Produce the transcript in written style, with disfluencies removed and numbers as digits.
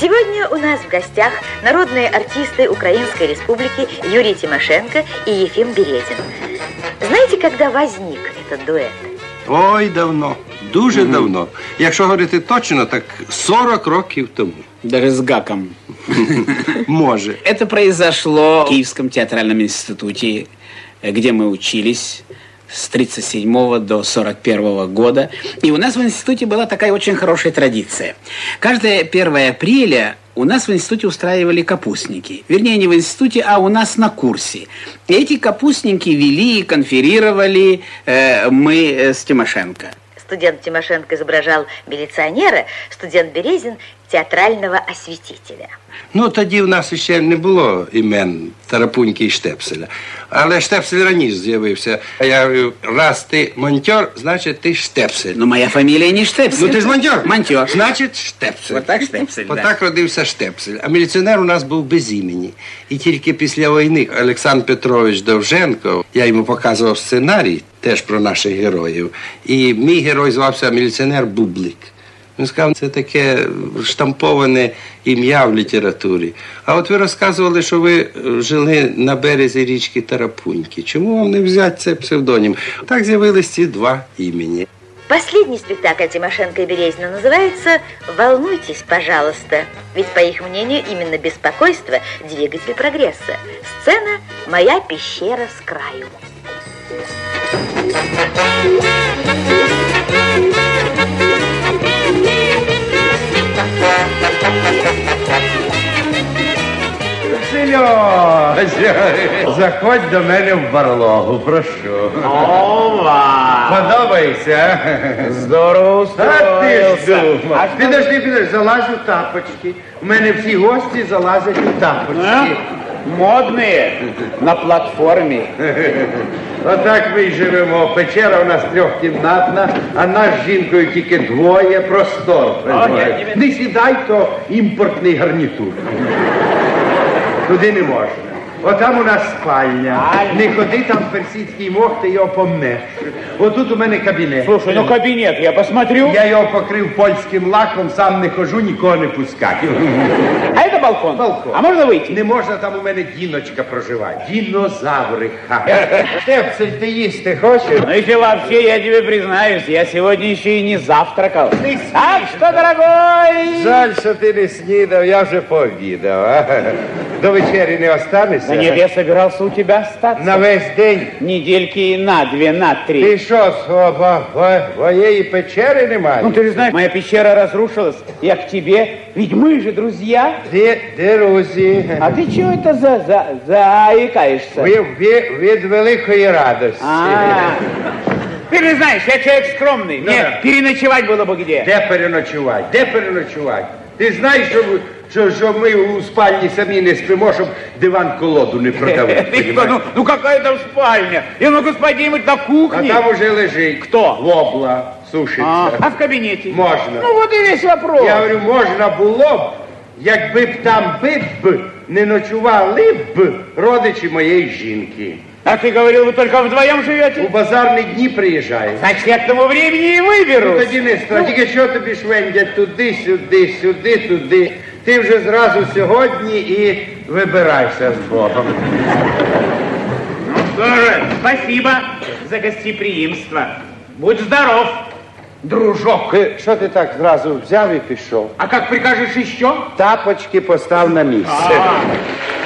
Сегодня у нас в гостях народные артисты Украинской Республики Юрий Тимошенко и Ефим Березин. Знаете, когда возник этот дуэт? Ой, давно. Дуже давно. Якщо говорити точно, так 40 років тому. Даже с гаком. Може. Это произошло в Киевском театральном институте, где мы учились с 1937 до 1941 года. И у нас в институте была такая очень хорошая традиция. Каждое 1 апреля у нас в институте устраивали капустники. Вернее, не в институте, а у нас на курсе. И эти капустники вели и конферировали мы с Тимошенко. Студент Тимошенко изображал милиционера, студент Березин – театрального осветителя. Ну, тоді в нас ще не було імен Тарапуньки і Штепселя. Але Штепсель раніше з'явився. Я говорю, раз ти монтер, значить ти Штепсель. Но моя фамилия не Штепсель. Ну, ти ж монтер. Монтер. Значить Штепсель. Вот так Штепсель, да. Отак родився Штепсель. А міліціонер у нас був без імені. І тільки після війни Олександр Петрович Довженко, я йому показував сценарій, теж про наших героїв. І мій герой звався міліціонер Бублик. Він сказав, це таке штамповане ім'я в літературі. А от ви розказували, що ви жили на березі річки Тарапуньки. Чому вам не взяти цей псевдонім? Так з'явились ці два імені. Последний спектакль Тимошенко и Березина называется «Волнуйтесь, пожалуйста». Ведь, по их мнению, именно беспокойство – двигатель прогресса. Сцена «Моя пещера с краю». Серьож, заходь до мене в барлогу, прошу. Ова! Подобається? Здорово устроился. Підожди, залазь у тапочки. У мене всі гості залазять у тапочки. Модные, на платформе. Отак ми й живемо. Печера у нас трьохкімнатна, а нас з жінкою тільки двоє, простор. Не сідай, то імпортний гарнітур. Туди не можна. Отам у нас спальня. Не ходи там в персидський мох, ти його помнеш. Отут у мене кабінет. Слушай, ну кабинет, я посмотрю. Я його покрив польським лаком, сам не хожу, нікого не пускаю. А это балкон? Балкон. А можно выйти? Не можна, там у мене діночка проживає. Дінозавриха. Штепсель, ти їсти хочеш? Ну, если вообще, я тебе признаюсь, я сегодня еще и не завтракал. Так что, дорогой... Жаль, що ти не снідав, я вже пообідав. А? До вечері не останешся? Да нет, я собирался у тебя остаться. На весь день? Недельки на 2, на 3. Ти що, своєї печери немає? Ну, ты же знаешь, моя пещера разрушилась. Я к тебе, ведь мы же друзья. Друзі. А ты чего это заикаешься? Від великої радості. Ты же знаешь, я человек скромный. Мне переночевать было бы где. Де переночувати? Де переночувати? Ти знаєш, що ми у спальні самі не спимо, щоб диван-колоду не продавати. Ну какая там спальня? Я могу спать где-нибудь на А кухне. там уже лежить. Кто? Вобла, сушиться. А в кабинете? Можна. Ну вот и весь вопрос. Я говорю, можна було б, якби б там не ночували б родичі моєї жінки. А ты говорил, вы только вдвоем живете? У базарні дні приїжджають. Значит, я к тому времени и Ну, выберусь. тоді не стро. Тільки що тобі швендять туди, туди. Ти вже зразу сьогодні і вибирайся з Богом. Ну что же, спасибо за гостеприимство. Будь здоров, дружок. Що ти так зразу взяв і пішов? А как прикажешь еще? Тапочки постав на місце.